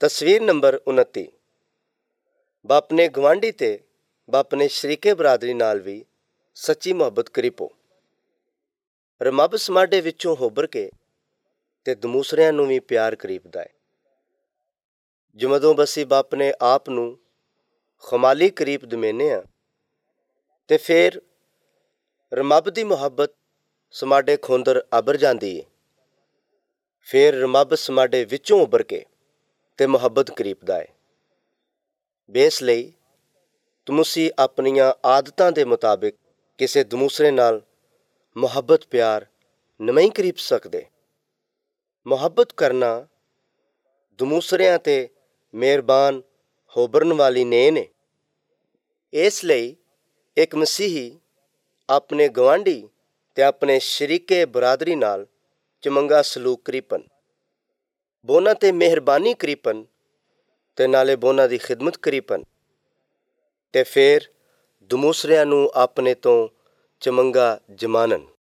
ਤਸਵੀਰ ਨੰਬਰ 29। ਬਾਪਨੇ ਗਵਾਂਢੀ ਤੇ ਬਾਪਨੇ ਸ਼ਰੀਕੇ ਬਰਾਦਰੀ ਨਾਲ ਵੀ ਸੱਚੀ ਮੁਹੱਬਤ ਕਰੀਪੋ। ਰਮੱਬ ਸਮਾਡੇ ਵਿੱਚੋਂ ਹੋਬਰ ਕੇ ਤੇ ਦਮੂਸਰਿਆਂ ਨੂੰ ਵੀ ਪਿਆਰ ਕਰੀਪਦਾ ਹੈ। ਜਮਦੋਂ ਬਸੀ ਬਾਪਨੇ ਆਪ ਨੂੰ ਖਮਾਲੀ ਕਰੀਬ ਦਮੇਨੇ ਆ ਤੇ ਫਿਰ ਰਮੱਬ ਦੀ ਮੁਹੱਬਤ ਸਮਾਡੇ ਖੋਂਦਰ ਅਬਰ ਜਾਂਦੀ ਹੈ। ਫਿਰ ਰਮੱਬ ਸਮਾਡੇ ਵਿੱਚੋਂ ਉੱਭਰ ਕੇ ਤੇ ਮੁਹੱਬਤ ਕਰੀਪਦਾ ਹੈ। ਬੇਸ ਲਈ ਤੁਮਸੀਂ ਆਪਣੀਆਂ ਆਦਤਾਂ ਦੇ ਮੁਤਾਬਿਕ ਕਿਸੇ ਦੂਸਰੇ ਨਾਲ ਮੁਹੱਬਤ ਪਿਆਰ ਨਹੀਂ ਕਰੀਪ ਸਕਦੇ। ਮੁਹੱਬਤ ਕਰਨਾ ਦੂਸਰਿਆਂ 'ਤੇ ਮਿਹਰਬਾਨ ਹੋਬਰਨ ਵਾਲੀ ਨੇਨ ਹੈ। ਇਸ ਲਈ ਇੱਕ ਮਸੀਹੀ ਆਪਣੇ ਗਵਾਂਢੀ ਤੇ ਆਪਣੇ ਸ਼ਰੀਕੇ ਬਰਾਦਰੀ ਨਾਲ ਚੰਗਾ ਸਲੂਕ ਕਰੀਪਨ, ਬੋਨਾਂ 'ਤੇ ਮਿਹਰਬਾਨੀ ਕਰੀਪਨ ਤੇ ਨਾਲੇ ਬੋਨਾਂ ਦੀ ਖਿਦਮਤ ਕਰੀਪਨ ਤੇ ਫਿਰ ਦੂਸਰਿਆਂ ਨੂੰ ਆਪਣੇ ਤੋਂ ਚੰਗਾ ਜਮਾਨਨ।